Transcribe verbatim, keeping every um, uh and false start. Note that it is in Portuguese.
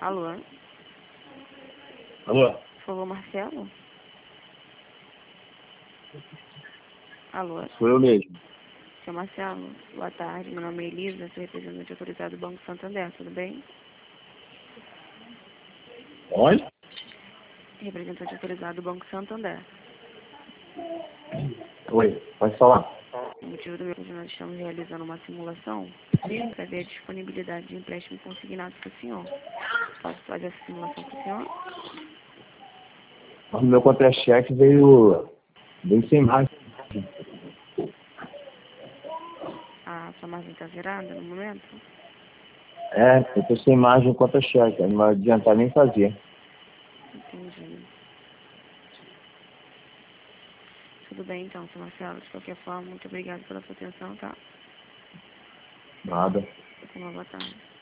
Alô? Alô? Por favor, Marcelo? Alô? Sou eu mesmo. Seu Marcelo, boa tarde. Meu nome é Elisa, sou representante autorizado do Banco Santander, tudo bem? Onde? Representante autorizado do Banco Santander. Oi, pode falar. O motivo do meu hoje nós estamos realizando uma simulação para ver a disponibilidade de empréstimo consignado para o senhor. Posso fazer essa simulação para o senhor? O meu contra-cheque veio, veio sem margem. A sua margem está zerada no momento? É, eu tô sem margem contra-cheque, não vai adiantar nem fazer. Entendi. Tudo bem então, seu Marcelo. De qualquer forma, muito obrigado pela sua atenção, tá? Nada. Tenha uma boa tarde.